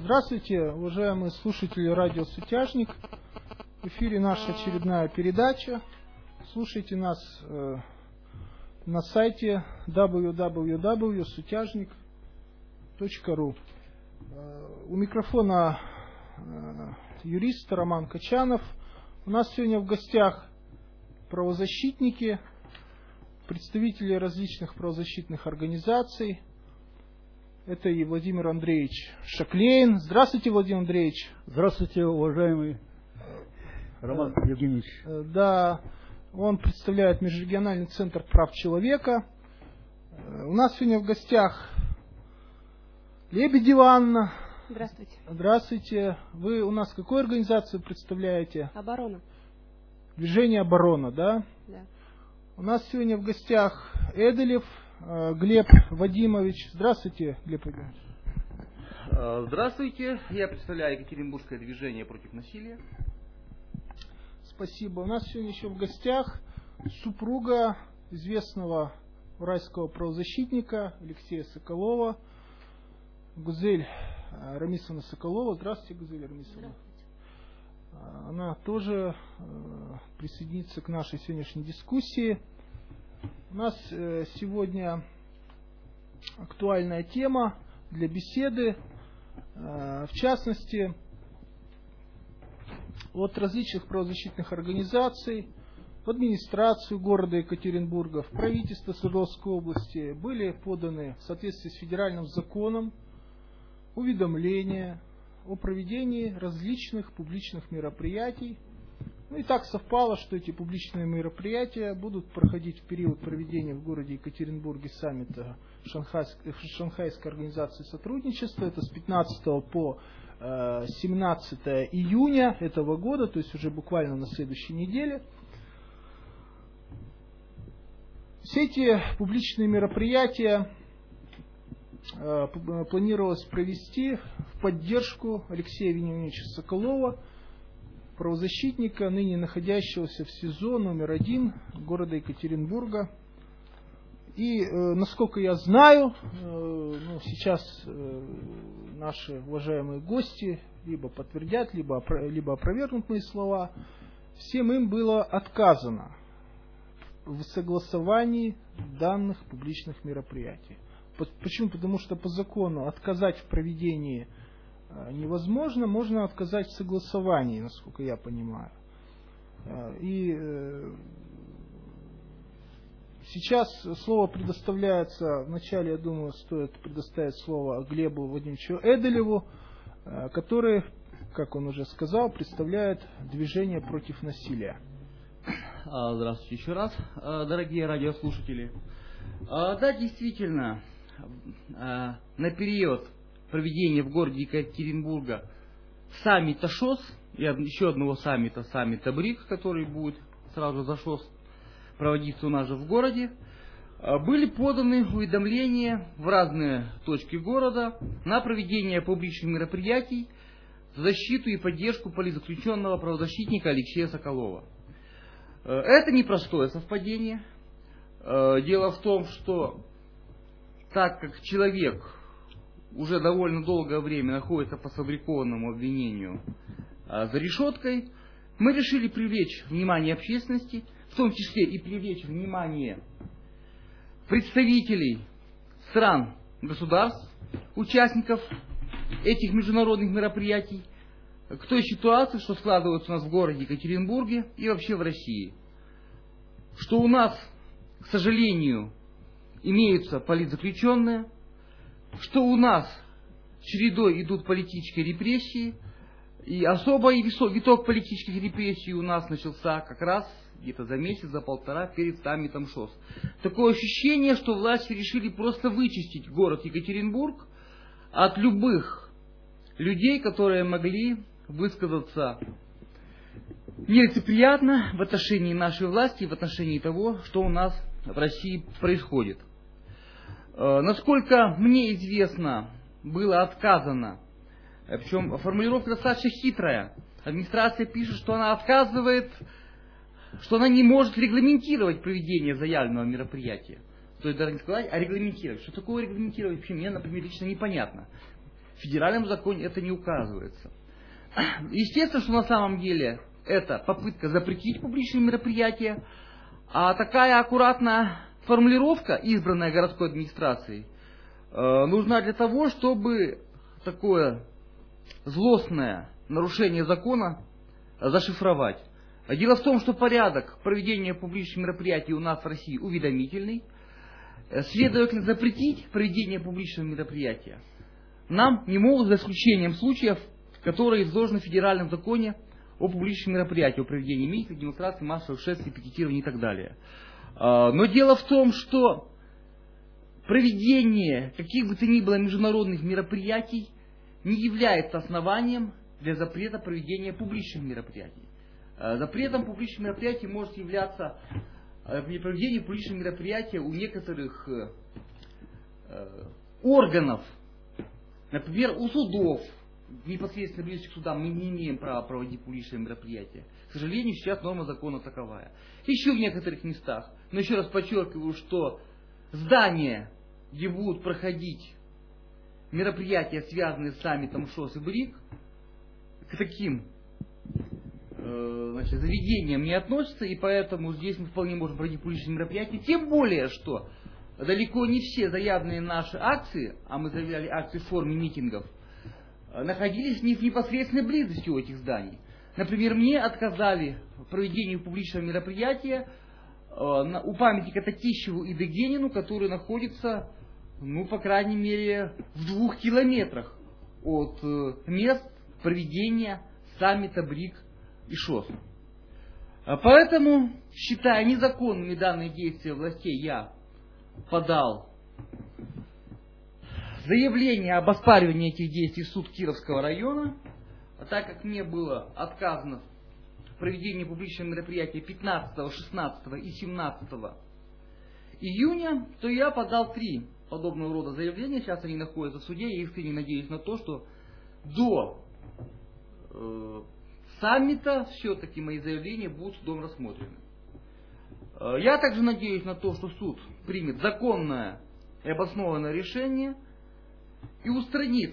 Здравствуйте, уважаемые слушатели радио «Сутяжник». В эфире наша очередная передача. Слушайте нас на сайте www.sutяжник.ру. У микрофона юрист Роман Качанов. У нас сегодня в гостях правозащитники, представители различных правозащитных организаций. Это и Владимир Андреевич Шаклейн. Здравствуйте, Владимир Андреевич. Здравствуйте, уважаемый Роман Евгеньевич. Да, он представляет Межрегиональный центр прав человека. У нас сегодня в гостях Лебедева Анна. Здравствуйте. Здравствуйте. Вы у нас какую организацию представляете? Оборона. Движение «Оборона», да? Да. У нас сегодня в гостях Эделев Глеб Вадимович. Здравствуйте, Глеб Вадимович. Здравствуйте. Я представляю Екатеринбургское движение против насилия. Спасибо. У нас сегодня еще в гостях супруга известного уральского правозащитника Алексея Соколова, Гузель Рамисовна Соколова. Здравствуйте, Гузель Рамисовна. Она тоже присоединится к нашей сегодняшней дискуссии. У нас сегодня актуальная тема для беседы, в частности, от различных правозащитных организаций в администрацию города Екатеринбурга, в правительство Свердловской области были поданы в соответствии с федеральным законом уведомления о проведении различных публичных мероприятий. Ну и так совпало, что эти публичные мероприятия будут проходить в период проведения в городе Екатеринбурге саммита Шанхайской организации сотрудничества. Это с 15 по 17 июня этого года, то есть уже буквально на следующей неделе. Все эти публичные мероприятия планировалось провести в поддержку Алексея Вениаминовича Соколова, правозащитника, ныне находящегося в СИЗО номер 1 города Екатеринбурга. И, насколько я знаю, сейчас наши уважаемые гости либо подтвердят, либо опровергнут мои слова, всем им было отказано в согласовании данных публичных мероприятий. Почему? Потому что по закону отказать в проведении невозможно, можно отказать в согласовании, насколько я понимаю. И сейчас слово предоставляется, вначале, я думаю, стоит предоставить слово Глебу Владимировичу Эделеву, который, как он уже сказал, представляет движение против насилия. Здравствуйте еще раз, дорогие радиослушатели. Да, действительно, на период проведения в городе Екатеринбурга саммита ШОС и еще одного саммита БРИКС, который будет сразу за ШОС проводиться у нас же в городе, были поданы уведомления в разные точки города на проведение публичных мероприятий в защиту и поддержку политзаключенного правозащитника Алексея Соколова. Это непростое совпадение. Дело в том, что так как человек уже довольно долгое время находится по сфабрикованному обвинению за решеткой, мы решили привлечь внимание общественности, в том числе и привлечь внимание представителей стран, государств, участников этих международных мероприятий, к той ситуации, что складывается у нас в городе Екатеринбурге и вообще в России. Что у нас, к сожалению, имеются политзаключенные, что у нас чередой идут политические репрессии, и особый виток политических репрессий у нас начался как раз где-то за месяц, за полтора перед саммитом ШОС. Такое ощущение, что власти решили просто вычистить город Екатеринбург от любых людей, которые могли высказаться нелицеприятно в отношении нашей власти, в отношении того, что у нас в России происходит. Насколько мне известно, было отказано, причем формулировка достаточно хитрая. Администрация пишет, что она отказывает, что она не может регламентировать проведение заявленного мероприятия. То есть даже не сказать, а регламентировать. Что такое регламентировать, вообще мне, например, лично непонятно. в федеральном законе это не указывается. Естественно, что на самом деле это попытка запретить публичные мероприятия, а такая аккуратная формулировка, избранная городской администрацией, нужна для того, чтобы такое злостное нарушение закона зашифровать. Дело в том, что порядок проведения публичных мероприятий у нас в России уведомительный. Следовательно, запретить проведение публичного мероприятия нам не могут, за исключением случаев, которые изложены в федеральном законе о публичных мероприятиях, о проведении митингов, демонстраций, массовых шествий, пикетирований и так далее. Но дело в том, что проведение каких бы то ни было международных мероприятий не является основанием для запрета проведения публичных мероприятий. Запретом публичных мероприятий может являться проведение публичных мероприятий у некоторых органов, например, у судов. В непосредственно близости к судам мы не имеем права проводить публичные мероприятия. К сожалению, сейчас норма закона таковая. Еще в некоторых местах. Но еще раз подчеркиваю, что здания, где будут проходить мероприятия, связанные с саммитом ШОС и БРИК, к таким заведениям не относятся, и поэтому здесь мы вполне можем проводить публичные мероприятия. Тем более, что далеко не все заявленные наши акции, а мы заявляли акции в форме митингов, находились в непосредственной близости у этих зданий. Например, мне отказали в проведении публичного мероприятия у памятника Татищеву и Дегенину, который находится, по крайней мере, в 2 километрах от мест проведения саммита БРИК и ШОС. Поэтому, считая незаконными данные действия властей, я подал заявление об оспаривании этих действий в суд Кировского района, а так как мне было отказано в проведении публичного мероприятия 15, 16 и 17 июня, то я подал 3 подобного рода заявления. Сейчас они находятся в суде. Я искренне надеюсь на то, что до саммита все-таки мои заявления будут судом рассмотрены. Я также надеюсь на то, что суд примет законное и обоснованное решение и устранит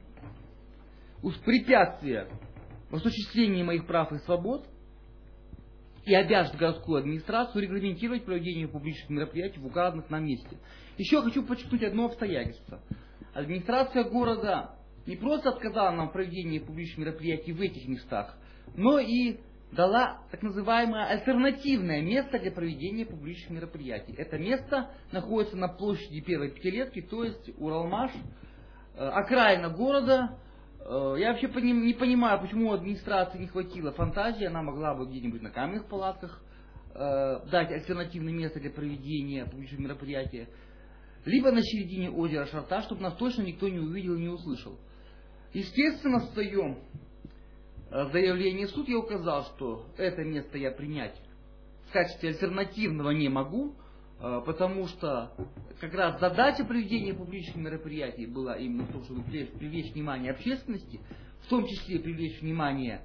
препятствия в осуществлении моих прав и свобод и обяжет городскую администрацию регламентировать проведение публичных мероприятий в указанных на месте. Еще хочу подчеркнуть одно обстоятельство. Администрация города не просто отказала нам в проведении публичных мероприятий в этих местах, но и дала так называемое альтернативное место для проведения публичных мероприятий. Это место находится на площади Первой Пятилетки, то есть Уралмаш, окраина города. Я вообще не понимаю, почему у администрации не хватило фантазии, она могла бы где-нибудь на каменных палатках дать альтернативное место для проведения публичного мероприятия, либо на середине озера Шарта, чтобы нас точно никто не увидел и не услышал. Естественно, в своем заявлении в суд я указал, что это место я принять в качестве альтернативного не могу, потому что как раз задача проведения публичных мероприятий была именно в том, чтобы привлечь внимание общественности, в том числе привлечь внимание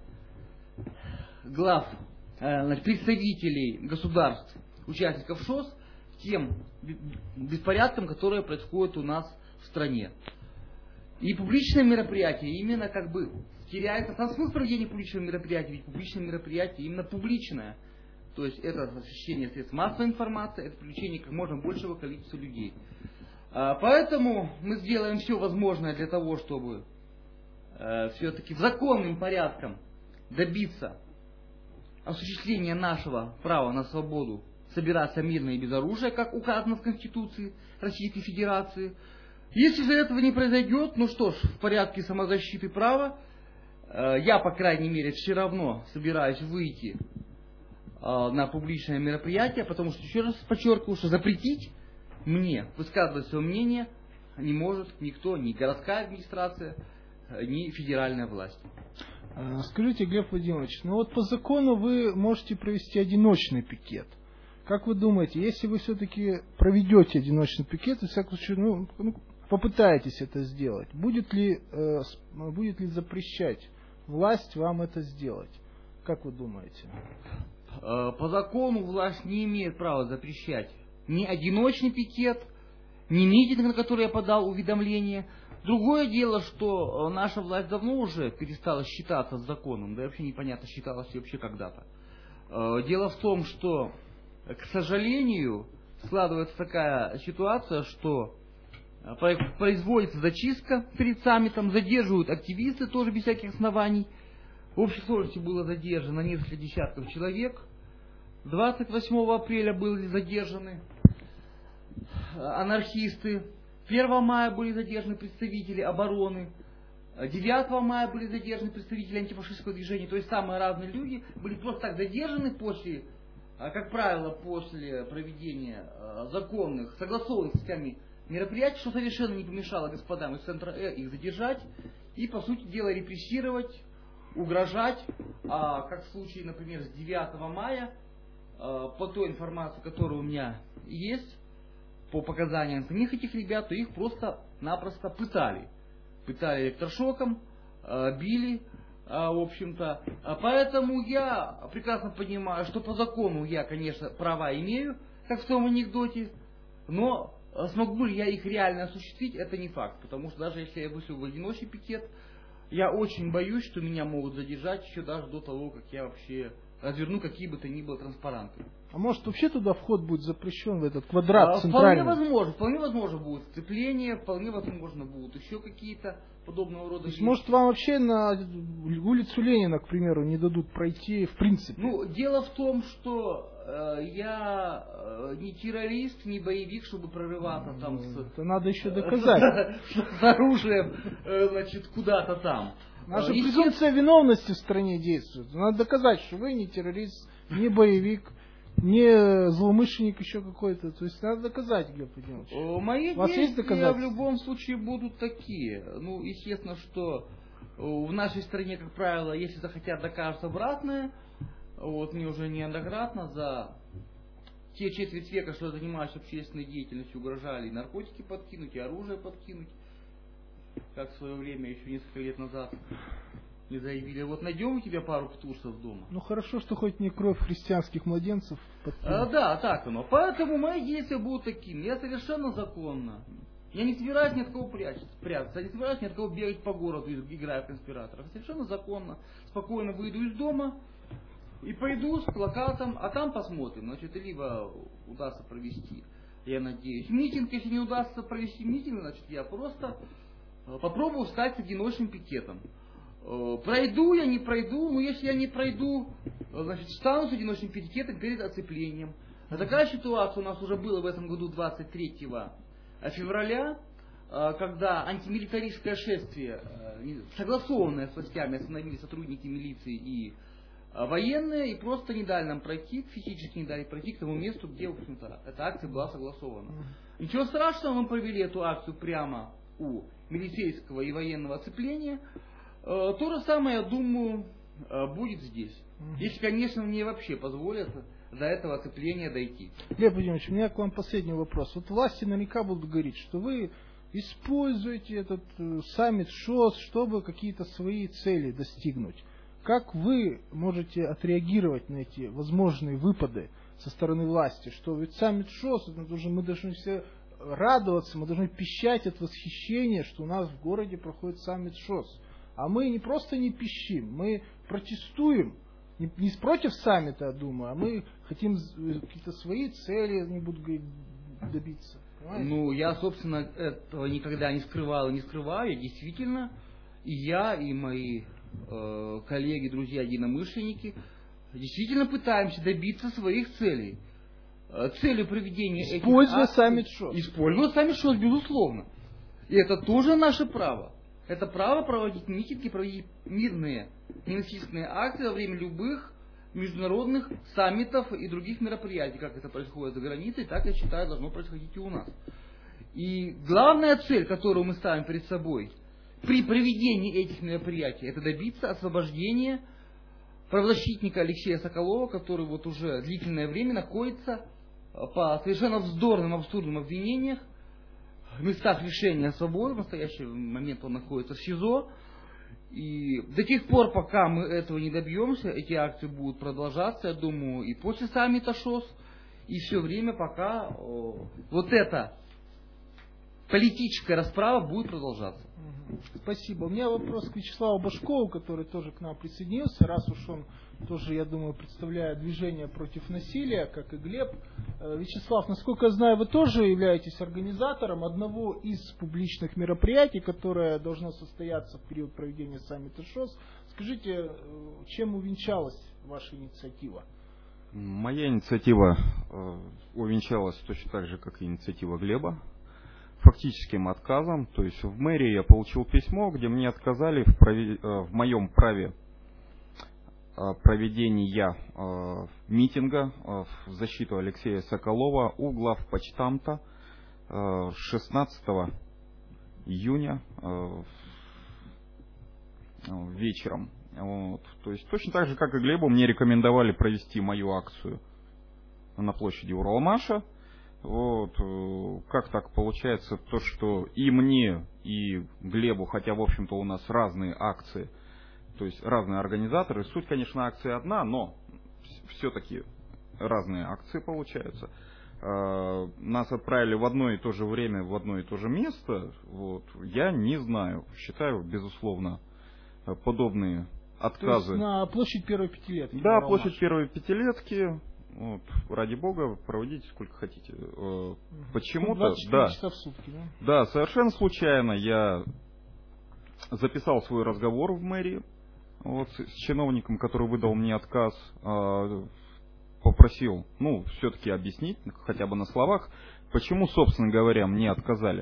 представителей государств, участников ШОС, к тем беспорядкам, которые происходят у нас в стране. И публичное мероприятие именно теряется сам смысл проведения публичного мероприятия, ведь публичное мероприятие именно публичное. То есть это освещение средств массовой информации, это привлечение как можно большего количества людей. Поэтому мы сделаем все возможное для того, чтобы все-таки законным порядком добиться осуществления нашего права на свободу собираться мирно и без оружия, как указано в Конституции Российской Федерации. Если же этого не произойдет, в порядке самозащиты права, я, по крайней мере, все равно собираюсь выйти на публичное мероприятие, потому что, еще раз подчеркиваю, что запретить мне высказывать свое мнение не может никто, ни городская администрация, ни федеральная власть. Скажите, Глеб Владимирович, по закону вы можете провести одиночный пикет. Как вы думаете, если вы все-таки проведете одиночный пикет, во всяком случае, попытаетесь это сделать, будет ли запрещать власть вам это сделать? Как вы думаете? По закону власть не имеет права запрещать ни одиночный пикет, ни митинг, на который я подал уведомление. Другое дело, что наша власть давно уже перестала считаться с законом, да и вообще непонятно, считалась ли вообще когда-то. Дело в том, что, к сожалению, складывается такая ситуация, что производится зачистка перед саммитом, задерживают активисты тоже без всяких оснований. В общей сложности было задержано несколько десятков человек. 28 апреля были задержаны анархисты. 1 мая были задержаны представители обороны. 9 мая были задержаны представители антифашистского движения. То есть самые разные люди были просто так задержаны после, как правило, после проведения законных, согласованных с вами мероприятий, что совершенно не помешало господам из центра их задержать и, по сути дела, репрессировать, угрожать, как в случае, например, с 9 мая, по той информации, которая у меня есть, по показаниям самих этих ребят, то их просто-напросто пытали. Пытали электрошоком, били, в общем-то. Поэтому я прекрасно понимаю, что по закону я, конечно, права имею, как в том анекдоте, но смогу ли я их реально осуществить, это не факт. Потому что даже если я вышел в одиночный пикет, я очень боюсь, что меня могут задержать еще даже до того, как я вообще разверну какие бы то ни было транспаранты. А может вообще туда вход будет запрещен, в этот квадрат центральный? Вполне возможно будет сцепление, вполне возможно будут еще какие-то подобного рода. То есть, может, вам вообще на улицу Ленина, к примеру, не дадут пройти в принципе? Ну, дело в том, что я не террорист, не боевик, чтобы прорываться там это надо еще доказать. С оружием, значит, куда-то там. Наша презумпция виновности в стране действует. Надо доказать, что вы не террорист, не боевик, не злоумышленник еще какой-то. То есть надо доказать, Глеб Владимирович. Мои действия в любом случае будут такие. Ну, естественно, что в нашей стране, как правило, если захотят, докажут обратное. Вот мне уже неоднократно за те четверть века, что я занимаюсь общественной деятельностью, угрожали и наркотики подкинуть, и оружие подкинуть. Как в свое время, еще несколько лет назад, мне заявили, вот найдем у тебя пару птурсов дома. Ну хорошо, что хоть не кровь христианских младенцев. Да, так оно. Поэтому мои действия будут такими. Я совершенно законно. Я не собираюсь ни от кого прятаться. Я не собираюсь ни от кого бегать по городу, играя в конспираторов. Совершенно законно. Спокойно выйду из дома и пойду с плакатом, а там посмотрим. Значит, либо удастся провести, я надеюсь, митинг. Если не удастся провести митинг, значит, я просто попробую стать с одиночным пикетом. Пройду я, не пройду, но если я не пройду, значит, встану с одиночным пикетом перед оцеплением. Такая ситуация у нас уже была в этом году 23 февраля, когда антимилитаристское шествие, согласованное с властями, остановили сотрудники милиции и военные, и просто не дали нам пройти, физически не дали пройти к тому месту, где, в общем-то, эта акция была согласована. Ничего страшного, мы провели эту акцию прямо у милицейского и военного оцепления. То же самое, я думаю, будет здесь. Если, конечно, мне вообще позволят до этого оцепления дойти. Глеб Владимирович, у меня к вам последний вопрос. Вот власти наверняка будут говорить, что вы используете этот саммит ШОС, чтобы какие-то свои цели достигнуть. Как вы можете отреагировать на эти возможные выпады со стороны власти? Что ведь саммит ШОС, мы должны все радоваться, мы должны пищать от восхищения, что у нас в городе проходит саммит ШОС. А мы не просто не пищим, мы протестуем. Не против саммита, я думаю, а мы хотим какие-то свои цели, не буду говорить, добиться. Понимаете? Ну, я, собственно, этого никогда не скрывал и не скрываю. Действительно, и я, и мои коллеги, друзья, единомышленники действительно пытаемся добиться своих целей. Целью проведения используя саммит ШОС. Используя саммит ШОС, безусловно. И это тоже наше право. Это право проводить митинги, проводить мирные, ненасильственные акции во время любых международных саммитов и других мероприятий. Как это происходит за границей, так, я считаю, должно происходить и у нас. И главная цель, которую мы ставим перед собой при проведении этих мероприятий, это добиться освобождения правозащитника Алексея Соколова, который вот уже длительное время находится по совершенно вздорным, абсурдным обвинениям в местах лишения свободы. В настоящий момент он находится в СИЗО. И до тех пор, пока мы этого не добьемся, эти акции будут продолжаться, я думаю, и после саммита ШОС, и все время, пока вот эта политическая расправа будет продолжаться. Спасибо. У меня вопрос к Вячеславу Башкову, который тоже к нам присоединился, раз уж он тоже, я думаю, представляет движение против насилия, как и Глеб. Вячеслав, насколько я знаю, вы тоже являетесь организатором одного из публичных мероприятий, которое должно состояться в период проведения саммита ШОС. Скажите, чем увенчалась ваша инициатива? Моя инициатива увенчалась точно так же, как и инициатива Глеба. Фактическим отказом, то есть в мэрии я получил письмо, где мне отказали в моем праве проведения митинга в защиту Алексея Соколова у главпочтамта 16 июня вечером. Вот. То есть точно так же, как и Глебу, мне рекомендовали провести мою акцию на площади Уралмаша. Вот, как так получается, то, что и мне, и Глебу, хотя, в общем-то, у нас разные акции, то есть разные организаторы, суть, конечно, акции одна, но все-таки разные акции получаются. Нас отправили в одно и то же время, в одно и то же место, вот, я не знаю, считаю, безусловно, подобные отказы. То есть на площадь Первой Пятилетки? Да, площадь Первой Пятилетки. Вот, ради бога, проводите сколько хотите. Почему-то, 24 часа в сутки, да? Да, совершенно случайно я записал свой разговор в мэрии вот, с чиновником, который выдал мне отказ, попросил, все-таки объяснить, хотя бы на словах, почему, собственно говоря, мне отказали.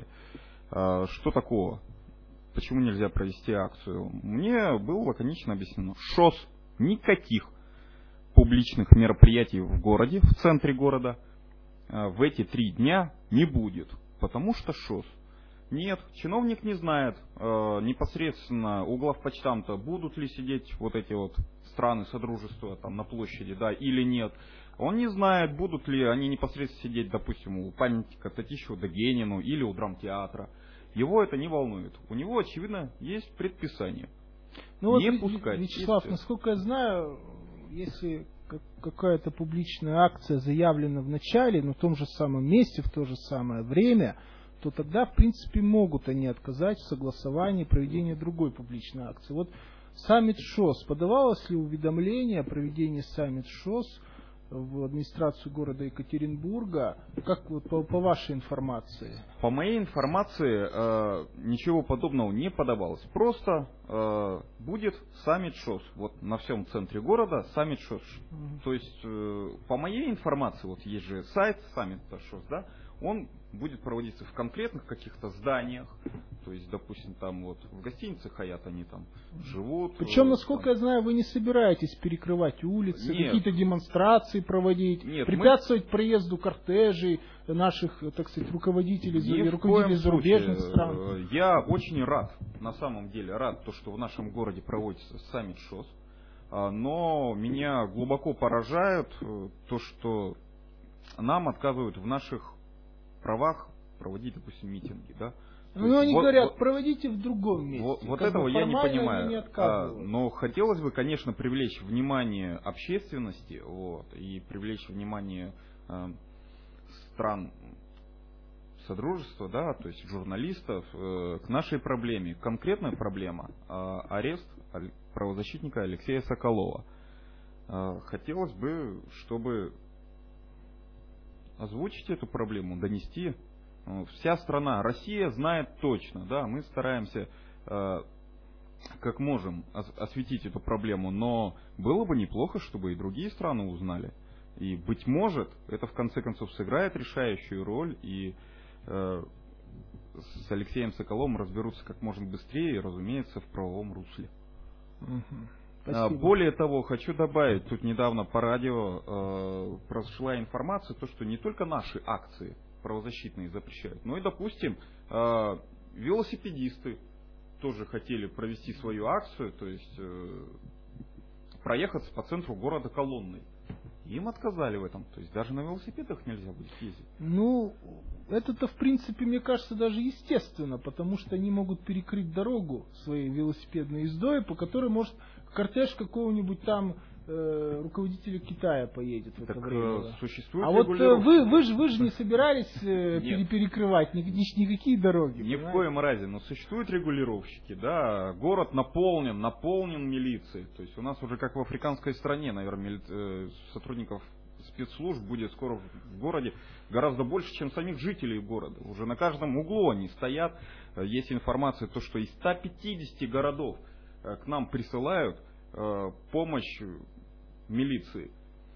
Что такого? Почему нельзя провести акцию? Мне было лаконично объяснено. ШОС никаких публичных мероприятий в городе, в центре города, в эти 3 дня не будет, потому что ШОС. Нет, чиновник не знает непосредственно у главпочтамта, будут ли сидеть вот эти вот страны Содружества там на площади, да, или нет. Он не знает, будут ли они непосредственно сидеть, допустим, у памятника Татищеву Дагенину или у драмтеатра. Его это не волнует. У него, очевидно, есть предписание. Не пускать. Вячеслав, насколько я знаю, если какая-то публичная акция заявлена в начале, но в том же самом месте, в то же самое время, то тогда, в принципе, могут они отказать в согласовании проведения другой публичной акции. Вот саммит ШОС. Подавалось ли уведомление о проведении саммит ШОС в администрацию города Екатеринбурга? Как вот по вашей информации? По моей информации ничего подобного не подавалось. Просто будет саммит ШОС. Вот на всем центре города саммит ШОС. То есть, по моей информации, вот есть же сайт саммита ШОС, да, он будет проводиться в конкретных каких-то зданиях. То есть, допустим, там вот в гостинице Хаят они там живут. Причем, насколько я знаю, вы не собираетесь перекрывать улицы, какие-то демонстрации проводить, препятствовать проезду кортежей наших, так сказать, руководителей зарубежных стран. Я очень рад, на самом деле рад, то, что в нашем городе проводится саммит ШОС. Но меня глубоко поражает то, что нам отказывают в наших правах проводить, допустим, митинги, да? Ну, они говорят, проводите в другом месте. Вот этого я не понимаю. Но хотелось бы, конечно, привлечь внимание общественности, вот, и привлечь внимание стран Содружества, да, то есть журналистов, к нашей проблеме. Конкретная проблема – арест правозащитника Алексея Соколова. Хотелось бы, чтобы озвучить эту проблему, донести. Вся страна, Россия знает точно, да, мы стараемся как можем осветить эту проблему, но было бы неплохо, чтобы и другие страны узнали. И, быть может, это в конце концов сыграет решающую роль, и с Алексеем Соколовым разберутся как можно быстрее и, разумеется, в правовом русле. Более того, хочу добавить, тут недавно по радио прошла информация, то, что не только наши акции правозащитные запрещают, но и, допустим, велосипедисты тоже хотели провести свою акцию, то есть проехаться по центру города колонной. Им отказали в этом, то есть даже на велосипедах нельзя будет ездить. Ну, это-то, в принципе, мне кажется, даже естественно, потому что они могут перекрыть дорогу своей велосипедной ездой, по которой может кортеж какого-нибудь там руководителю Китая поедет в это Так время. существует А вот регулировка. вы же не собирались перекрывать никакие дороги. Ни в коем разе, но существуют регулировщики, да, город наполнен милицией, то есть у нас уже как в африканской стране, наверное, сотрудников спецслужб будет скоро в городе гораздо больше, чем самих жителей города, уже на каждом углу они стоят, есть информация, то, что из 150 городов к нам присылают помощь милиции.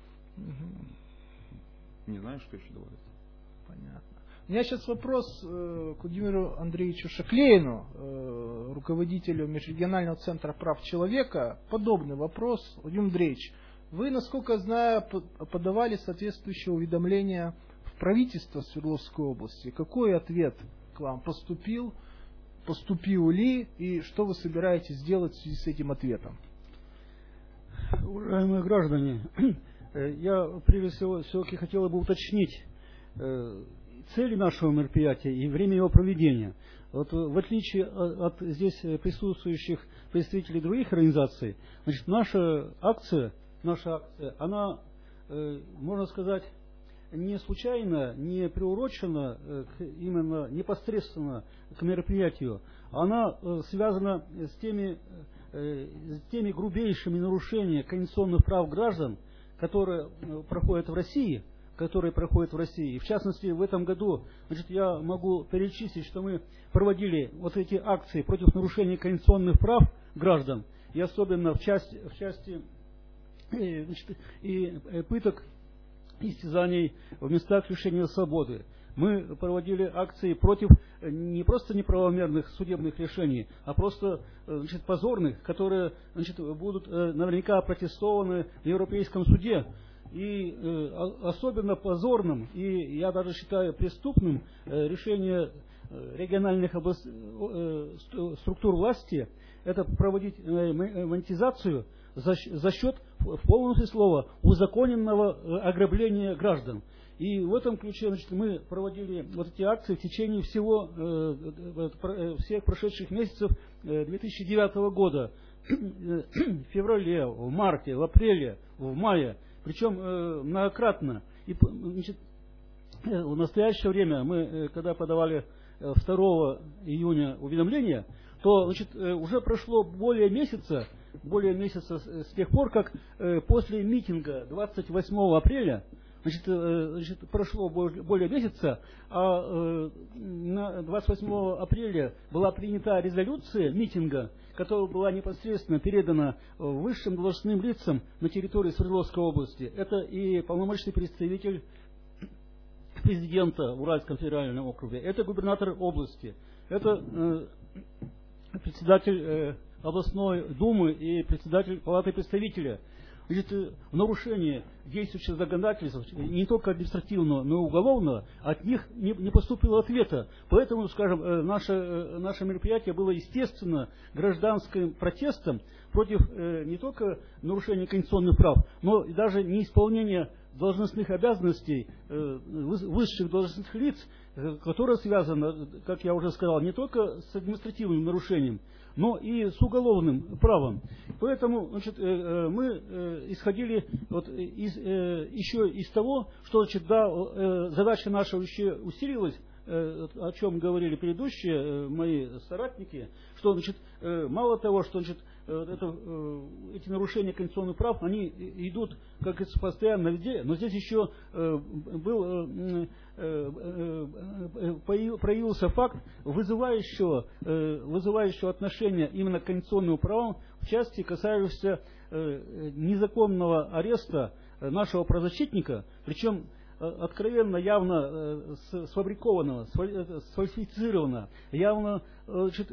Не знаю, что еще добавить. Понятно. У меня сейчас вопрос к Владимиру Андреевичу Шаклейну, руководителю Межрегионального центра прав человека. Подобный вопрос. Владимир Андреевич, вы, насколько я знаю, подавали соответствующее уведомление в правительство Свердловской области. Какой ответ к вам поступил ли, и что вы собираетесь сделать в связи с этим ответом? Уважаемые граждане, я прежде всего все-таки хотел бы уточнить цели нашего мероприятия и время его проведения. Вот, в отличие от здесь присутствующих представителей других организаций, значит, наша акция, она, можно сказать, не случайно, не приурочена именно непосредственно к мероприятию. Она связана с теми грубейшими нарушениями конституционных прав граждан, которые проходят в России. И в частности, в этом году, значит, я могу перечислить, что мы проводили вот эти акции против нарушения конституционных прав граждан, и особенно в части и пыток, истязаний в местах лишения свободы. Мы проводили акции против не просто неправомерных судебных решений, а просто, значит, позорных, которые, значит, будут наверняка опротестованы в Европейском суде. И особенно позорным, и я даже считаю преступным, решение региональных структур власти – это проводить монетизацию за счет, в полном смысле слова, узаконенного ограбления граждан. И в этом ключе, значит, мы проводили вот эти акции в течение всех прошедших месяцев 2009 года. В феврале, в марте, в апреле, в мае. Причем многократно. И, значит, в настоящее время мы, когда подавали 2 июня уведомление, то, значит, уже прошло более месяца с тех пор, как после митинга 28 апреля, значит, прошло более месяца, а на 28 апреля была принята резолюция митинга, которая была непосредственно передана высшим должностным лицам на территории Свердловской области. Это и полномочный представитель президента в Уральском федеральном округе, это губернатор области, это председатель областной думы и председатель палаты представителей. Значит, в нарушение действующих законодательств, не только административного, но и уголовного, от них не поступило ответа. Поэтому, скажем, наше мероприятие было, естественно, гражданским протестом против не только нарушения конституционных прав, но и даже неисполнения должностных обязанностей высших должностных лиц, которое связано, как я уже сказал, не только с административным нарушением, но и с уголовным правом. Поэтому, значит, мы исходили вот еще из того, что, значит, да, задача наша еще усилилась, о чем говорили предыдущие мои соратники, что, значит, мало того, что, значит, эти нарушения конституционных прав, они идут, как говорится, постоянно везде, но здесь еще проявился факт вызывающего отношения именно к конституционным правам в части, касающейся незаконного ареста нашего правозащитника, причем откровенно, явно сфабрикованного, сфальсифицированного, явно, значит,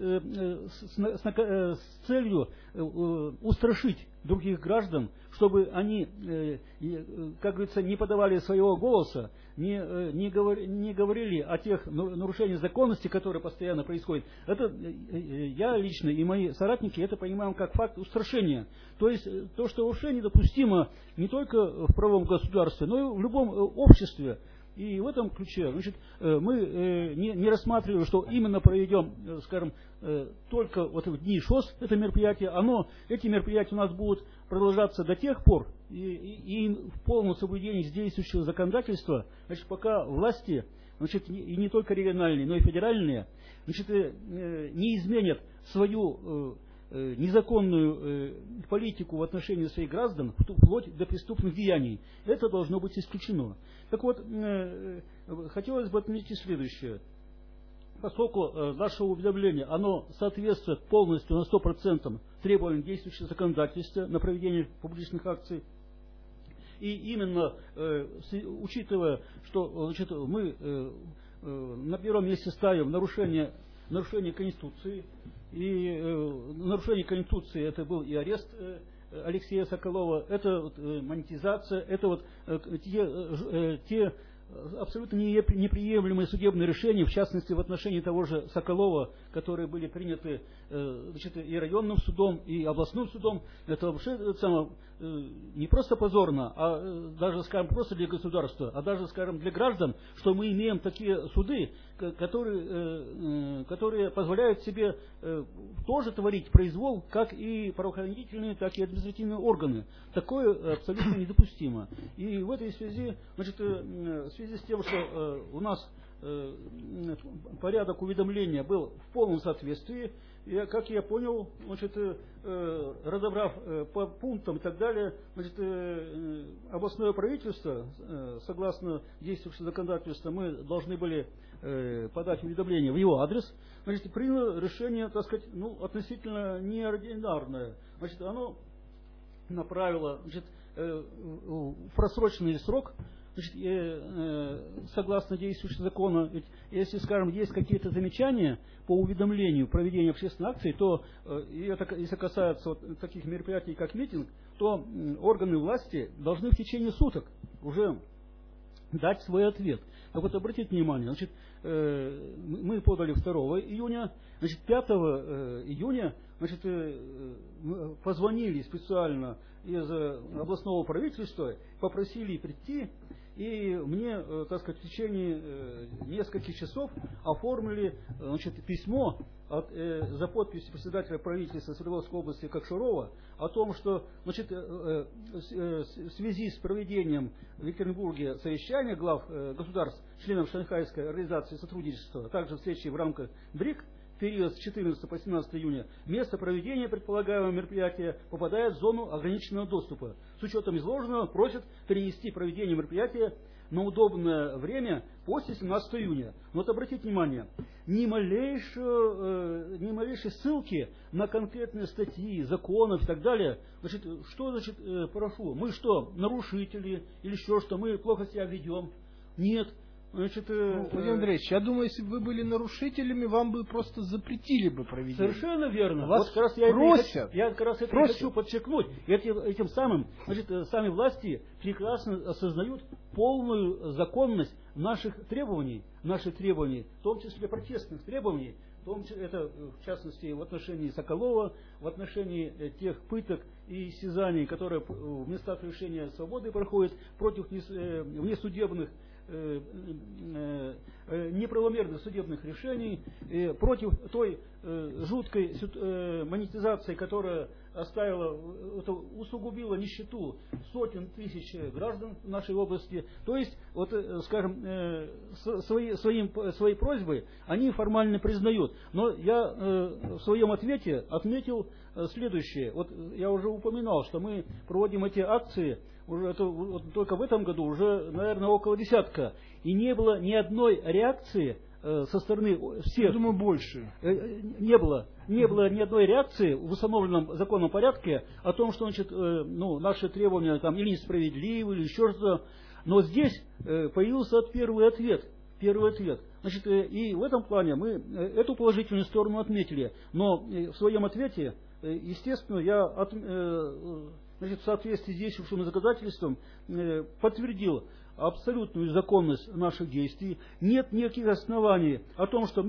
с целью устрашить других граждан, чтобы они, как говорится, не подавали своего голоса, не говорили о тех нарушениях законности, которые постоянно происходят. Это я лично и мои соратники это понимаем как факт устрашения. То есть то, что уже недопустимо не только в правовом государстве, но и в любом обществе. И в этом ключе, значит, мы не рассматриваем, что именно проведем, скажем, только вот в дни ШОС это мероприятие, эти мероприятия у нас будут продолжаться до тех пор, и в полном соблюдении действующего законодательства, значит, пока власти, значит, и не только региональные, но и федеральные, значит, не изменят свою незаконную политику в отношении своих граждан, вплоть до преступных деяний. Это должно быть исключено. Так вот, хотелось бы отметить следующее. Поскольку наше уведомление, оно соответствует полностью на 100% требованиям действующего законодательства на проведение публичных акций, и именно учитывая, что, значит, мы на первом месте ставим нарушение Конституции, и нарушение Конституции это был и арест Алексея Соколова, это вот монетизация, это вот те абсолютно неприемлемые судебные решения, в частности в отношении того же Соколова, которые были приняты, значит, и районным судом, и областным судом. Это вообще не просто позорно, а даже, скажем, просто для государства, а даже, скажем, для граждан, что мы имеем такие суды, которые позволяют себе тоже творить произвол, как и правоохранительные, так и административные органы. Такое абсолютно недопустимо. И в этой связи, значит, в связи с тем, что у нас порядок уведомления был в полном соответствии, как я понял, значит, разобрав по пунктам и так далее, значит, областное правительство, согласно действующему законодательству, мы должны были подать уведомление в его адрес, значит, приняло решение, так сказать, относительно неординарное. Значит, оно направило, значит, в просроченный срок, значит, согласно действующему закону, если, скажем, есть какие-то замечания по уведомлению проведения общественной акции, то, если касается вот таких мероприятий, как митинг, то органы власти должны в течение суток уже дать свой ответ. Так вот, обратите внимание, значит, мы подали 2 июня, значит, 5 июня, значит, позвонили специально из областного правительства, попросили прийти, и мне, так сказать, в течение нескольких часов оформили, значит, письмо за подписью председателя правительства Свердловской области Кокшарова о том, что, значит, в связи с проведением в Екатеринбурге совещания глав государств, членов Шанхайской организации сотрудничества, а также встречи в рамках БРИК, в период с 14 по 17 июня, место проведения предполагаемого мероприятия попадает в зону ограниченного доступа. С учетом изложенного просят перенести проведение мероприятия на удобное время после 17 июня. Но вот обратите внимание, ни малейшей ссылки на конкретные статьи, законов и так далее. Значит, что значит прошу? Мы что, нарушители или еще что? Мы плохо себя ведем? Нет. Значит, Владимир Андреевич, я думаю, если бы вы были нарушителями, вам бы просто запретили бы проведение. Совершенно верно. Вас вот как раз я как раз это и хочу подчеркнуть. Этим самым, значит, сами власти прекрасно осознают полную законность наших требований, в том числе протестных требований, это в частности в отношении Соколова, в отношении тех пыток и истязаний, которые в местах лишения свободы проходят против внесудебных неправомерных судебных решений, против той жуткой монетизации, которая усугубила нищету сотен тысяч граждан в нашей области. То есть, вот, скажем, свои просьбы они формально признают. Но я в своем ответе отметил следующее. Вот я уже упоминал, что мы проводим эти акции уже только в этом году уже, наверное, около десятка. И не было ни одной реакции со стороны всех. Я думаю, больше. Не было ни одной реакции в установленном законном порядке о том, что, значит, наши требования там или несправедливы, или еще что-то. Но здесь появился первый ответ. Значит, и в этом плане мы эту положительную сторону отметили. Но в своем ответе, естественно, я в соответствии с действующим законодательством подтвердил абсолютную законность наших действий. Нет никаких оснований о том, что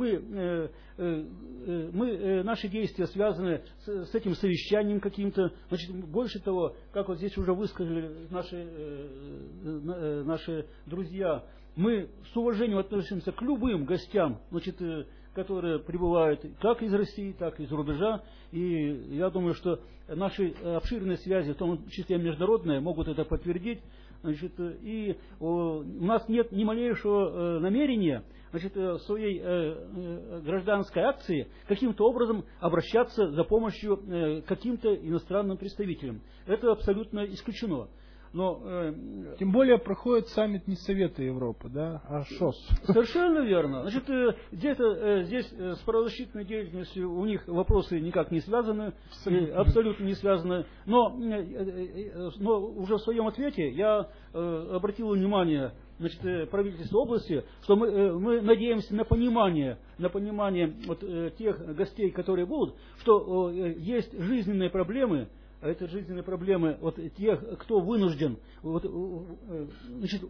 наши действия связаны с этим совещанием каким-то. Значит, больше того, как вот здесь уже высказали наши друзья, мы с уважением относимся к любым гостям, значит, которые прибывают как из России, так и из рубежа. И я думаю, что наши обширные связи, в том числе международные, могут это подтвердить. Значит, и у нас нет ни малейшего намерения, значит, в своей гражданской акции каким-то образом обращаться за помощью к каким-то иностранным представителям. Это абсолютно исключено. Но, тем более проходит саммит не Совета Европы, да, а ШОС. Совершенно верно. Значит, где-то здесь с правозащитной деятельностью у них вопросы никак не связаны, абсолютно не связаны. Но уже в своем ответе я обратил внимание, значит, правительства области, что мы надеемся на понимание вот, тех гостей, которые будут, что есть жизненные проблемы. Это жизненные проблемы вот тех, кто вынужден вот, значит,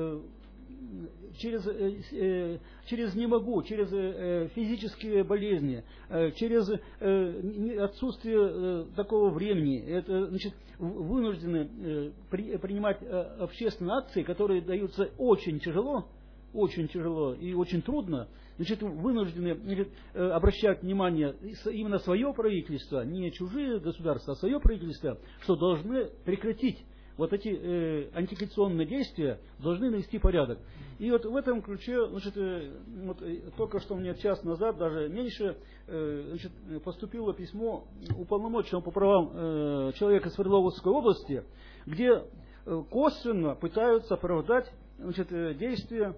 через не могу, через физические болезни, через отсутствие такого времени, это, значит, вынуждены принимать общественные акции, которые даются очень тяжело и очень трудно, значит, вынуждены, значит, обращать внимание именно свое правительство, не чужие государства, а свое правительство, что должны прекратить вот эти антикоррупционные действия, должны навести порядок. И вот в этом ключе, значит, вот, только что мне час назад, даже меньше, значит, поступило письмо уполномоченного по правам человека Свердловской области, где косвенно пытаются оправдать, значит, действия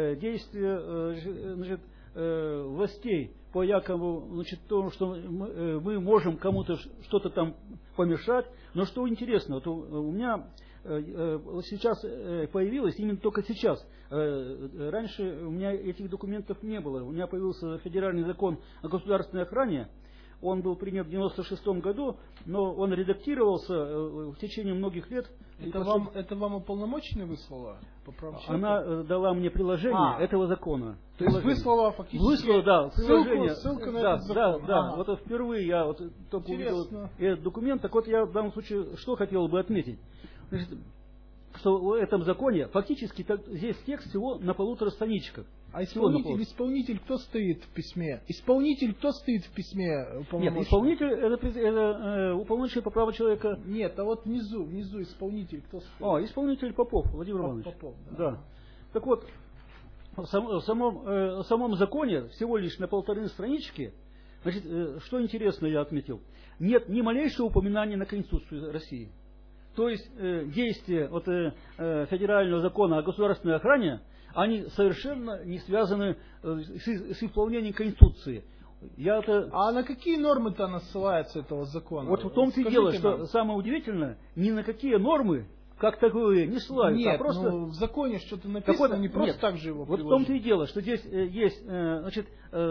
значит, властей по якобы, значит, тому, что мы можем кому-то что-то там помешать. Но что интересно, вот у меня сейчас появилось, именно только сейчас, раньше у меня этих документов не было. У меня появился федеральный закон о государственной охране. Он был принят в 1996 году, но он редактировался в течение многих лет. Это вам уполномоченная выслала? Она дала мне приложение этого закона. То есть выслала фактически приложение. Ссылку на этот закон. Да. Вот впервые я вот только увидел этот документ. Так вот я в данном случае что хотел бы отметить. Значит, что в этом законе фактически здесь текст всего на 1,5 страничках. А исполнитель кто стоит в письме? Исполнитель кто стоит в письме? Нет, исполнитель это уполномоченный по правам человека. Нет, а вот внизу исполнитель кто стоит? Исполнитель Попов Владимир Иванович. Попов, да. Так вот, в самом законе всего лишь на 1,5 странички, значит, что интересно я отметил, нет ни малейшего упоминания на Конституцию России. То есть действия вот, федерального закона о государственной охране, они совершенно не связаны с исполнением Конституции. А на какие нормы-то она ссылается, этого закона? Вот в том-то и дело, что самое удивительное, ни на какие нормы, как таковые, не ссылаются. Нет, а просто... в законе что-то написано, не просто так же его приложить. Вот в том-то и дело, что здесь есть, значит,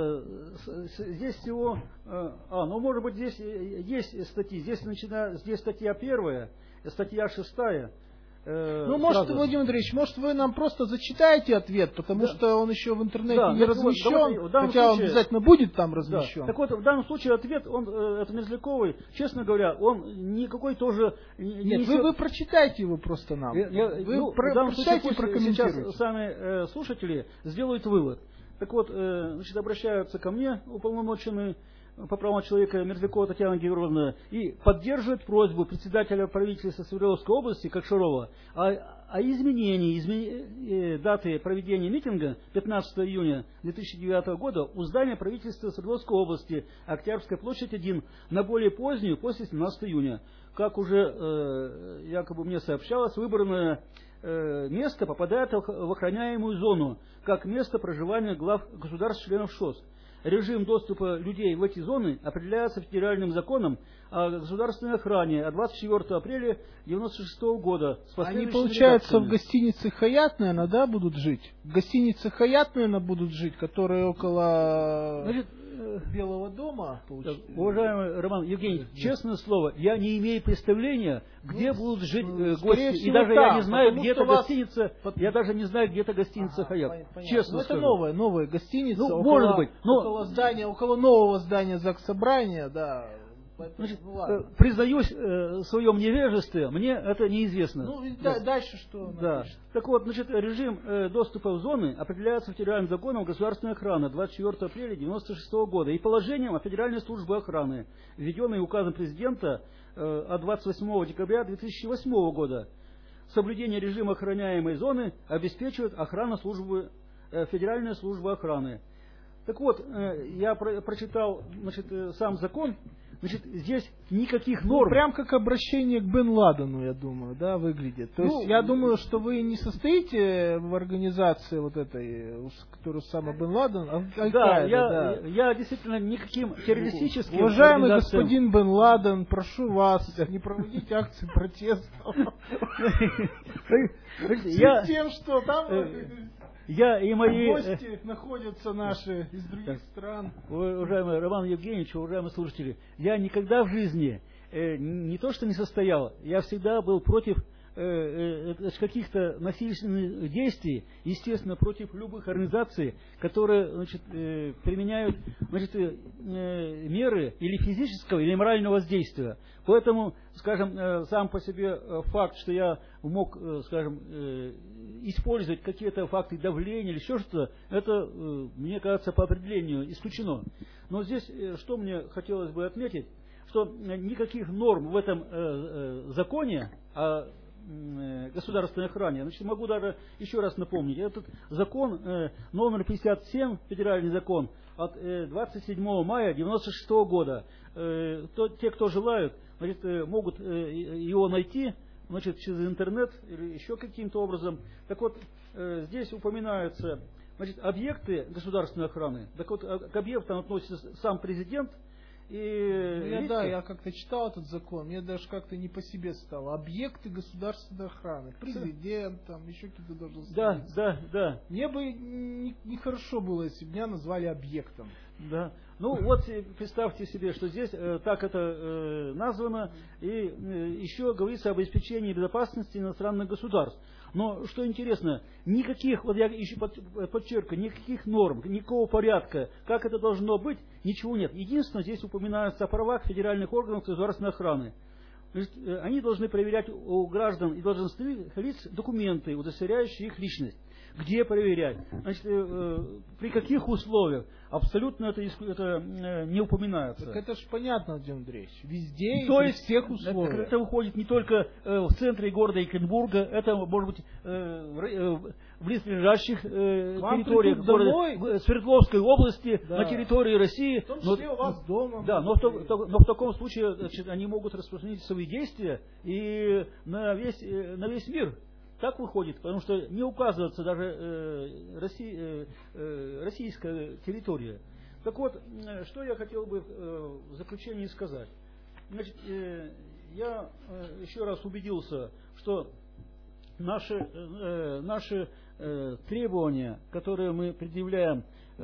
здесь всего, может быть, здесь есть статьи, здесь статья 1, статья 6. Может, Владимир Андреевич, может, вы нам просто зачитаете ответ, потому что он еще в интернете не размещен, хотя он обязательно будет там размещен. Так вот, в данном случае ответ, это Мерзляковый, честно говоря, он никакой тоже... Нет, вы прочитайте его просто нам. Вы прочитайте и прокомментируйте. Сейчас сами слушатели сделают вывод. Так вот, значит, обращаются ко мне уполномоченные по правам человека Мерзлякова Татьяна Георгиевна и поддерживает просьбу председателя правительства Свердловской области Кокшарова о изменении даты проведения митинга 15 июня 2009 года у здания правительства Свердловской области, Октябрьская площадь 1, на более позднюю, после 17 июня. Как уже якобы мне сообщалось, выбранное место попадает в охраняемую зону, как место проживания глав государств-членов ШОС. Режим доступа людей в эти зоны определяется федеральным законом о государственной охране от 24 апреля 1996 года. Они, получается, в гостинице Хаят, наверное, да, будут жить? В гостинице Хаят, наверное, будут жить, которые около Белого дома. Уважаемый Роман Евгеньевич, честное слово, я не имею представления, где будут жить гости. И даже я не знаю, где эта гостиница. Я даже не знаю, где эта гостиница Хаят. Честно скажу. Это новая гостиница. Может быть. Около нового здания Заксобрания, да. Значит, признаюсь в своем невежестве, мне это неизвестно. Ну, дальше что? Да. Так вот, значит, режим доступа в зоны определяется Федеральным законом государственной охраны 24 апреля 1996 года и положением о Федеральной службе охраны, введенной указом президента от 28 декабря 2008 года. Соблюдение режима охраняемой зоны обеспечивает охрана службы, Федеральная служба охраны. Так вот, я прочитал, значит, сам закон. Значит, здесь никаких норм. Ну, прям как обращение к Бен Ладену, я думаю, да, выглядит. То есть я думаю, что вы не состоите в организации вот этой, которую сама Бен Ладен, а Аль-Каида, я действительно никаким террористическим... Уважаемый господин Бен Ладен, прошу вас, не проводить акции протеста. С тем, что там... Я и мои гости находятся наши из других стран. Уважаемый Роман Евгеньевич, уважаемые слушатели, я никогда в жизни не то что не состоял, я всегда был против каких-то насильственных действий, естественно, против любых организаций, которые, значит, применяют, значит, меры или физического, или морального воздействия. Поэтому, скажем, сам по себе факт, что я мог, скажем, использовать какие-то факты давления или еще что-то, это, мне кажется, по определению исключено. Но здесь, что мне хотелось бы отметить, что никаких норм в этом законе о государственной охране. Значит, могу даже еще раз напомнить. Этот закон, номер 57, федеральный закон, от 27 мая 1996 года. Те, кто желают, значит, могут его найти, значит, через интернет или еще каким-то образом. Так вот, здесь упоминаются, значит, объекты государственной охраны. Так вот, к объектам относится сам президент. Я как-то читал этот закон, мне даже как-то не по себе стало. Объекты государственной охраны, президент, там еще какие-то должности. Да. Мне бы нехорошо было, если бы меня назвали объектом. Да. Ну вот представьте себе, что здесь так это названо, и еще говорится об обеспечении безопасности иностранных государств. Но что интересно, никаких, вот я еще подчеркиваю, никаких норм, никакого порядка, как это должно быть, ничего нет. Единственное, здесь упоминается о правах федеральных органов государственной охраны. Значит, они должны проверять у граждан и должностных лиц документы, удостоверяющие их личность. Где проверять? Значит, при каких условиях? Абсолютно это не упоминается. Так это же понятно, Владимир Андреевич. Везде и при всех условиях. Это выходит не только в центре города Екатеринбурга, это может быть в близлежащих территориях города Свердловской области, на территории России. В том числе у вас дома. Да, но в таком случае, значит, они могут распространить свои действия и на весь мир. Так выходит, потому что не указывается даже российская территория. Так вот, что я хотел бы в заключении сказать. Значит, я еще раз убедился, что наши требования, которые мы предъявляем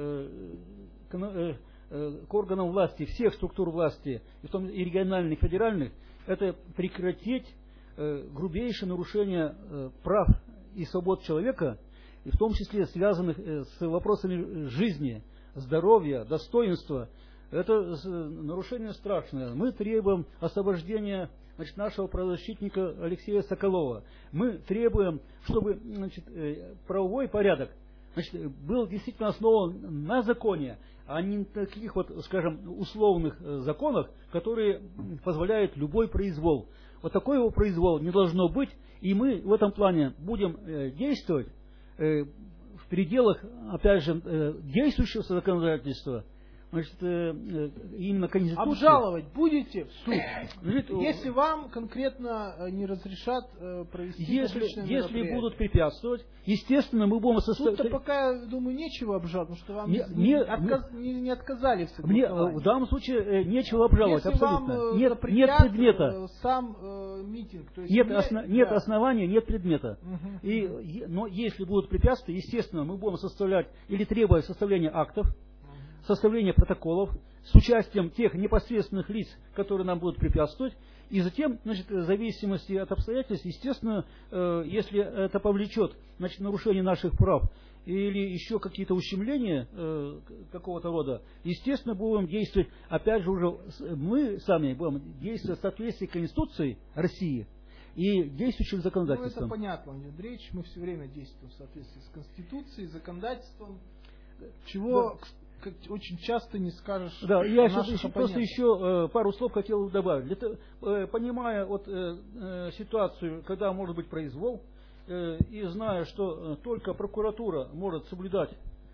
к органам власти, всех структур власти, и в том и региональных, и федеральных, это прекратить грубейшее нарушение прав и свобод человека, и в том числе связанных с вопросами жизни, здоровья, достоинства. Это нарушение страшное. Мы требуем освобождения, значит, нашего правозащитника Алексея Соколова. Мы требуем, чтобы, значит, правовой порядок, значит, был действительно основан на законе, а не на таких вот, скажем, условных законах, которые позволяют любой произвол. Вот такой его произвол не должно быть, и мы в этом плане будем действовать в пределах, опять же, действующего законодательства, значит, именно Конституции. Обжаловать будете в суд, значит, если вам конкретно не разрешат провести публичное мероприятие. Если будут препятствовать, естественно, мы будем составлять... Тут-то пока, я думаю, нечего обжаловать, потому что вам не отказали в согласовании. Мне в данном случае нечего обжаловать, если абсолютно. Вам нет предмета. Сам митинг. То есть нет основания, нет предмета. Но если будут препятствия, естественно, мы будем составлять или требовать составления актов, составление протоколов с участием тех непосредственных лиц, которые нам будут препятствовать, и затем, значит, в зависимости от обстоятельств, естественно, если это повлечет, значит, нарушение наших прав или еще какие-то ущемления какого-то рода, естественно, будем действовать, опять же, уже мы сами будем действовать в соответствии с Конституцией России и действующим законодательством. Ну, это понятно, Владимир Андреевич, мы все время действуем в соответствии с Конституцией, законодательством, чего очень часто не скажешь. Да, я наших просто еще пару слов хотел добавить. Понимая вот ситуацию, когда может быть произвол, и зная, что только прокуратура может соблюдать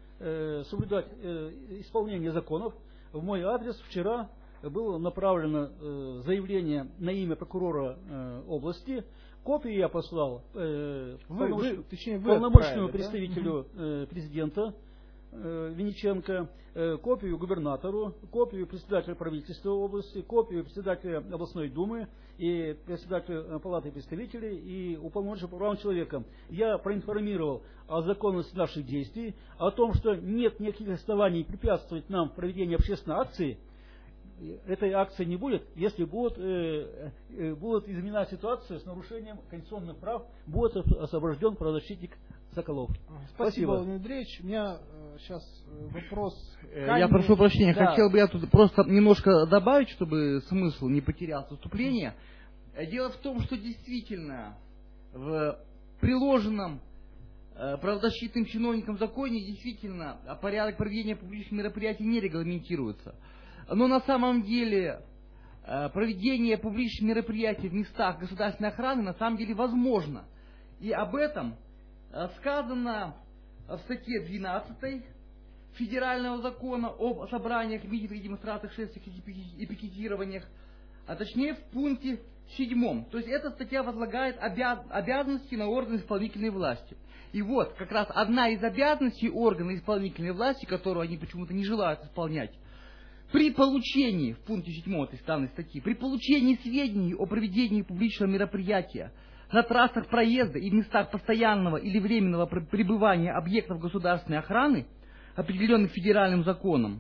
исполнение законов, в мой адрес вчера было направлено заявление на имя прокурора области. Копию я послал полномочному представителю президента Винниченко, копию губернатору, копию председателя правительства области, копию председателя областной думы и председателя палаты представителей и уполномоченного по правам человека. Я проинформировал о законности наших действий, о том, что нет никаких оснований препятствовать нам в проведении общественной акции. Этой акции не будет, если будет изменена ситуация с нарушением конституционных прав, будет освобожден правозащитник Соколов. Спасибо, Владимир Андреевич. У меня сейчас вопрос. Я прошу прощения, хотел бы я тут просто немножко добавить, чтобы смысл не потерялся вступления. Дело в том, что действительно в приложенном правозащитным чиновникам законе действительно порядок проведения публичных мероприятий не регламентируется. Но на самом деле проведение публичных мероприятий в местах государственной охраны на самом деле возможно. И об этом сказано в статье 12 Федерального закона об собраниях, митингах, демонстрациях, шествиях и пикетированиях, а точнее в пункте 7. То есть эта статья возлагает обязанности на органы исполнительной власти. И вот как раз одна из обязанностей органа исполнительной власти, которую они почему-то не желают исполнять, при получении, в пункте 7 этой данной статьи, при получении сведений о проведении публичного мероприятия на трассах проезда и в местах постоянного или временного пребывания объектов государственной охраны, определенных федеральным законом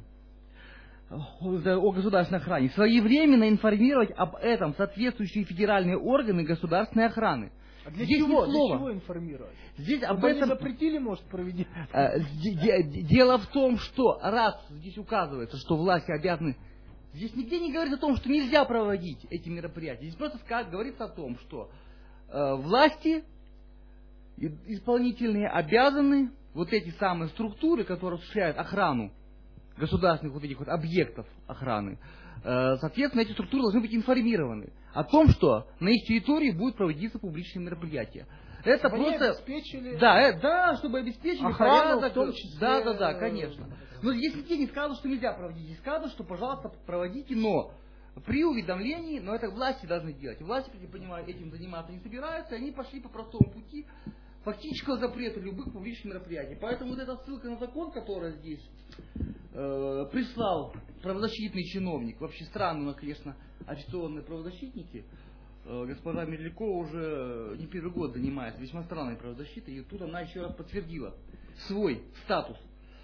о государственной охране, своевременно информировать об этом соответствующие федеральные органы государственной охраны. А для чего информировать? Здесь об этом этом запретили, может, проведение. Дело в том, что раз здесь указывается, что власти обязаны, здесь нигде не говорится о том, что нельзя проводить эти мероприятия. Здесь просто говорится о том, что власти исполнительные обязаны вот эти самые структуры, которые осуществляют охрану государственных вот этих вот объектов охраны, соответственно, эти структуры должны быть информированы о том, что на их территории будут проводиться публичные мероприятия. Это чтобы просто... обеспечили... Да, чтобы обеспечили охрану, порядок. в том числе... Да, конечно. Но здесь нигде не сказано, что нельзя проводить. Здесь сказано, что, пожалуйста, проводите, но при уведомлении, но это власти должны делать. Власти, как я понимаю, этим заниматься не собираются, и они пошли по простому пути фактического запрета любых публичных мероприятий. Поэтому вот эта ссылка на закон, который здесь прислал правозащитный чиновник, вообще странно, но, конечно, официальные правозащитники, госпожа Мерлякова уже не первый год занимается весьма странной правозащитой, и тут она еще раз подтвердила свой статус.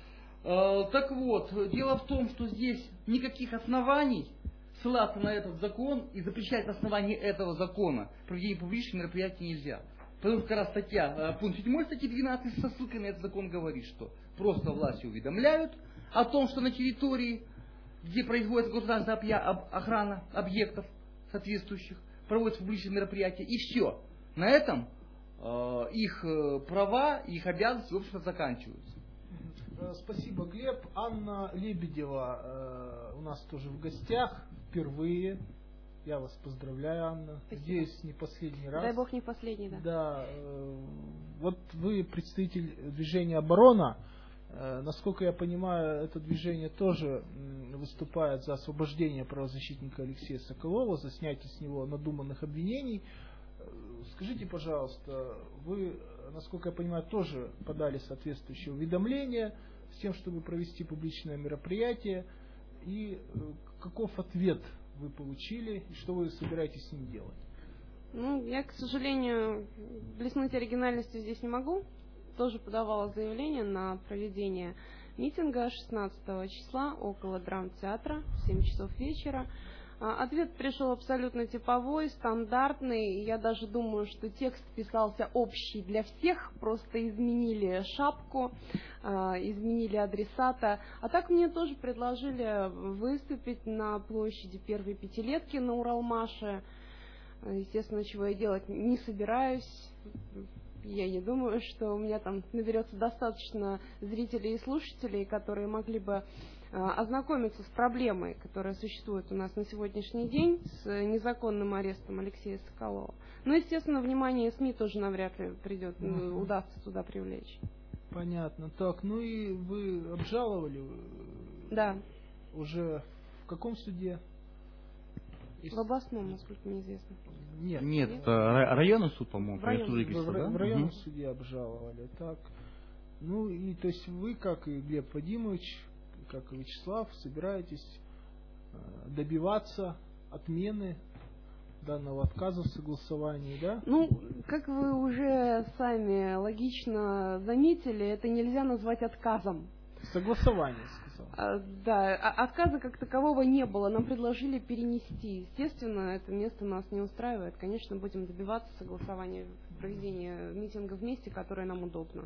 Так вот, дело в том, что здесь никаких оснований ссылаться на этот закон и запрещать на основании этого закона проведение публичных мероприятий нельзя. Потому что как раз пункт 7 статьи 12 со ссылкой на этот закон говорит, что просто власти уведомляют о том, что на территории, где производится государственная охрана объектов соответствующих, проводятся публичные мероприятия, и все. На этом их права и их обязанности, в общем-то, заканчиваются. Спасибо, Глеб. Анна Лебедева у нас тоже в гостях впервые. Я вас поздравляю, Анна. Спасибо. Здесь не последний раз. Дай Бог, не последний, да. Да. Вот вы представитель движения «Оборона». Насколько я понимаю, это движение тоже выступает за освобождение правозащитника Алексея Соколова, за снятие с него надуманных обвинений. Скажите, пожалуйста, вы, насколько я понимаю, тоже подали соответствующее уведомление с тем, чтобы провести публичное мероприятие. И каков ответ вы получили, и что вы собираетесь с ним делать? Ну, я, к сожалению, блеснуть оригинальностью здесь не могу. Тоже подавала заявление на проведение митинга 16 числа около драмтеатра в 7 часов вечера. Ответ пришел абсолютно типовой, стандартный. Я даже думаю, что текст писался общий для всех, просто изменили шапку, изменили адресата. А так мне тоже предложили выступить на площади первой пятилетки на Уралмаше. Естественно, чего я делать не собираюсь. Я не думаю, что у меня там наберется достаточно зрителей и слушателей, которые могли бы ознакомиться с проблемой, которая существует у нас на сегодняшний день, с незаконным арестом Алексея Соколова. Но, естественно, внимание СМИ тоже навряд ли удастся туда привлечь. Понятно. Так, ну и вы обжаловали? Да. Уже в каком суде? В областном, насколько мне известно. Нет, районный суд, по-моему, в районном суде обжаловали. Так. Ну и то есть вы, как и Глеб Вадимович, как и Вячеслав, собираетесь добиваться отмены данного отказа в согласовании, да? Ну, как вы уже сами логично заметили, это нельзя назвать отказом. Согласование, сказал. Да, отказа как такового не было. Нам предложили перенести. Естественно, это место нас не устраивает. Конечно, будем добиваться согласования проведения митинга в месте, которое нам удобно.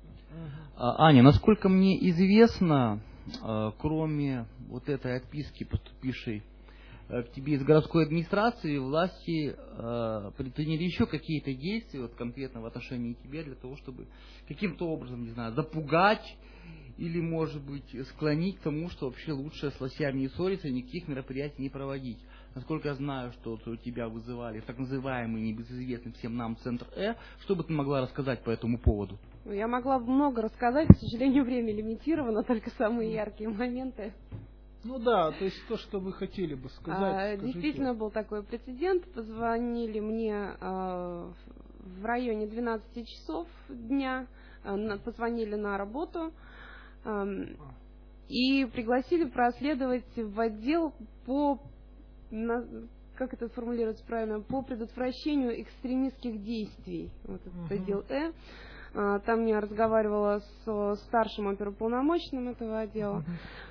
Аня, насколько мне известно, кроме вот этой отписки, поступившей к тебе из городской администрации, власти предприняли еще какие-то действия, вот конкретно в отношении тебя, для того, чтобы каким-то образом, не знаю, запугать или, может быть, склонить к тому, что вообще лучше с властями не ссориться и никаких мероприятий не проводить. Насколько я знаю, что тебя вызывали в так называемый, небезызвестный всем нам Центр что бы ты могла рассказать по этому поводу? Я могла бы много рассказать, к сожалению, время лимитировано, только самые яркие моменты. Ну да, то есть то, что вы хотели бы сказать. Действительно был такой прецедент. Позвонили мне в районе 12 часов дня, позвонили на работу и пригласили проследовать в отдел по, как это формулируется правильно, по предотвращению экстремистских действий. Вот этот отдел Там я разговаривала с старшим оперуполномоченным этого отдела.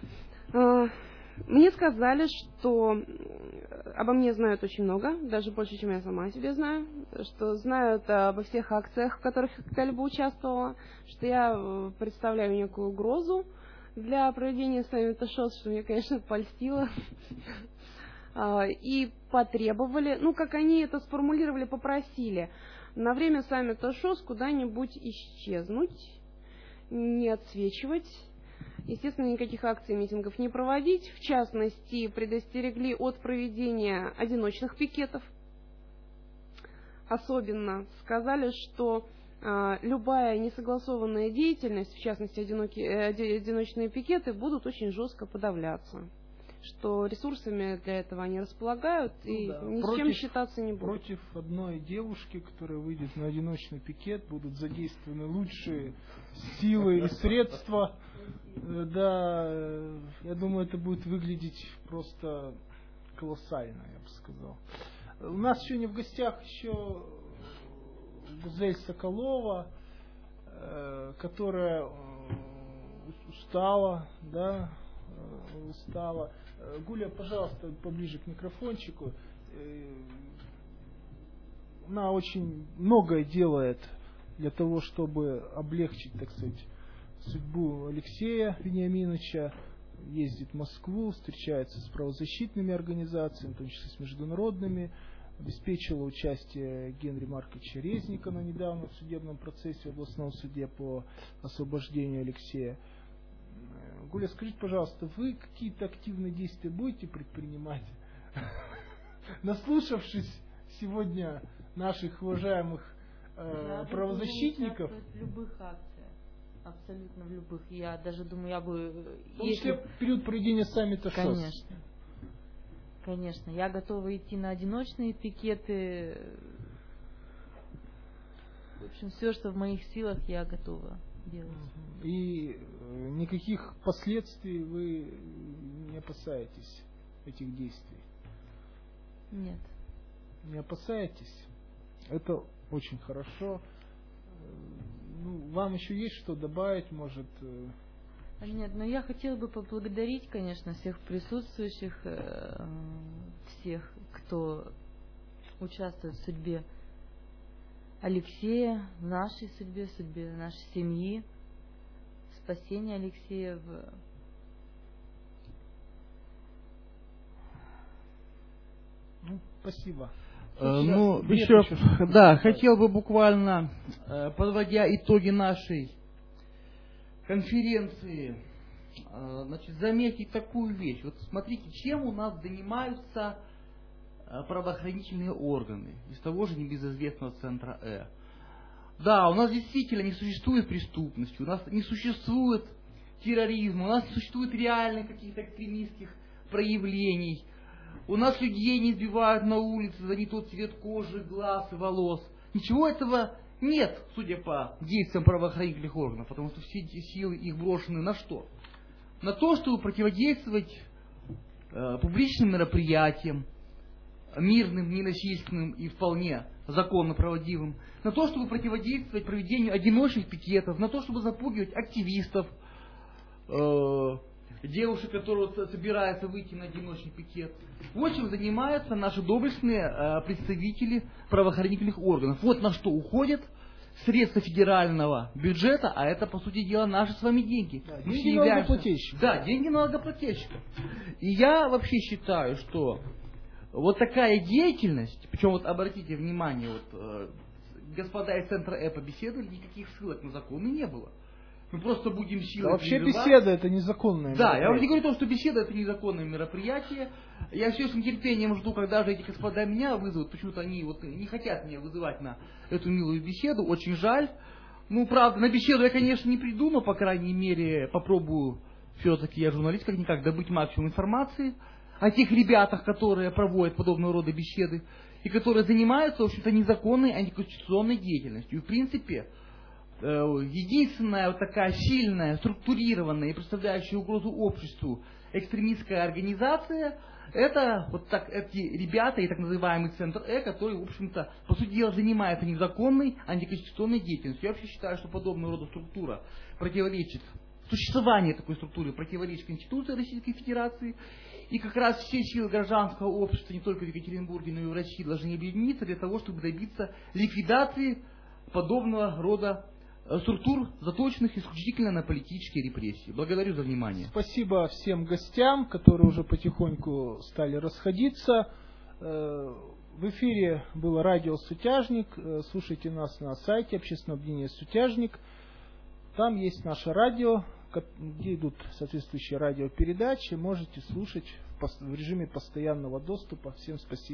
Мне сказали, что обо мне знают очень много, даже больше, чем я сама о себе знаю, что знают обо всех акциях, в которых я когда-либо участвовала, что я представляю некую угрозу для проведения саммита ШОС, что мне, конечно, польстило. И потребовали, ну, как они это сформулировали, попросили на время саммита ШОС куда-нибудь исчезнуть, не отсвечивать. Естественно, никаких акций и митингов не проводить. В частности, предостерегли от проведения одиночных пикетов. Особенно сказали, что любая несогласованная деятельность, в частности, одиночные пикеты, будут очень жестко подавляться. Что ресурсами для этого они располагают и ни с чем считаться не будут. Против одной девушки, которая выйдет на одиночный пикет, будут задействованы лучшие силы и средства. Да, я думаю, это будет выглядеть просто колоссально, я бы сказал. У нас сегодня в гостях еще Гузель Соколова, которая устала. Гуля, пожалуйста, поближе к микрофончику. Она очень многое делает для того, чтобы облегчить, так сказать, судьбу Алексея Вениаминовича. Ездит в Москву, встречается с правозащитными организациями, в том числе с международными. Обеспечила участие Генри Марковича Резника на недавнем судебном процессе в областном суде по освобождению Алексея. Гуля, скажите, пожалуйста, вы какие-то активные действия будете предпринимать? Наслушавшись сегодня наших уважаемых правозащитников. В любых акциях, абсолютно в любых. Я даже думаю, я бы... В том числе в период проведения саммита ШОС. Конечно. Конечно, я готова идти на одиночные пикеты. В общем, все, что в моих силах, я готова делать. И никаких последствий вы не опасаетесь этих действий? Нет. Не опасаетесь? Это очень хорошо. Вам еще есть что добавить, может? Нет, но я хотела бы поблагодарить, конечно, всех присутствующих, всех, кто участвует в судьбе Алексея, в нашей судьбе, в судьбе нашей семьи, спасение Алексея. Спасибо. Хотел бы буквально, подводя итоги нашей конференции, заметить такую вещь. Вот смотрите, чем у нас занимаются правоохранительные органы из того же небезызвестного центра Э. Да, у нас действительно не существует преступности, у нас не существует терроризма, у нас не существует реальных каких-то экстремистских проявлений. У нас людей не избивают на улице за не тот цвет кожи, глаз и волос. Ничего этого нет, судя по действиям правоохранительных органов, потому что все эти силы их брошены на что? На то, чтобы противодействовать публичным мероприятиям, мирным, ненасильственным и вполне законно проводимым, на то, чтобы противодействовать проведению одиночных пикетов, на то, чтобы запугивать активистов, девушек, которые собираются выйти на одиночный пикет. Вот чем занимаются наши доблестные представители правоохранительных органов. Вот на что уходят средства федерального бюджета, а это, по сути дела, наши с вами деньги. Да, деньги налогоплательщиков. Да, деньги налогоплательщиков. И я вообще считаю, что вот такая деятельность, причем вот обратите внимание, вот господа из центра Э побеседовали, никаких ссылок на законы не было. Мы просто будем силой... Вообще беседа это незаконное мероприятие. Да, я уже не говорю то, что беседа это незаконное мероприятие. Я все с нетерпением жду, когда же эти господа меня вызовут. Почему-то они вот не хотят меня вызывать на эту милую беседу. Очень жаль. Ну, правда, на беседу я, конечно, не приду, но, по крайней мере, попробую, все-таки я журналист, как-никак, добыть максимум информации о тех ребятах, которые проводят подобного рода беседы и которые занимаются, в общем-то, незаконной антиконституционной деятельностью. И, в принципе, единственная вот такая сильная, структурированная и представляющая угрозу обществу экстремистская организация, это вот так эти ребята и так называемый центр Э, который, в общем-то, по сути дела, занимается незаконной антиконституционной деятельностью. Я вообще считаю, что подобного рода структура противоречит, существование такой структуры противоречит Конституции Российской Федерации. И как раз все силы гражданского общества, не только в Екатеринбурге, но и в России, должны объединиться для того, чтобы добиться ликвидации подобного рода структур, заточенных исключительно на политические репрессии. Благодарю за внимание. Спасибо всем гостям, которые уже потихоньку стали расходиться. В эфире было радио «Сутяжник». Слушайте нас на сайте общественного объединения «Сутяжник». Там есть наше радио, где идут соответствующие радиопередачи. Можете слушать в режиме постоянного доступа. Всем спасибо.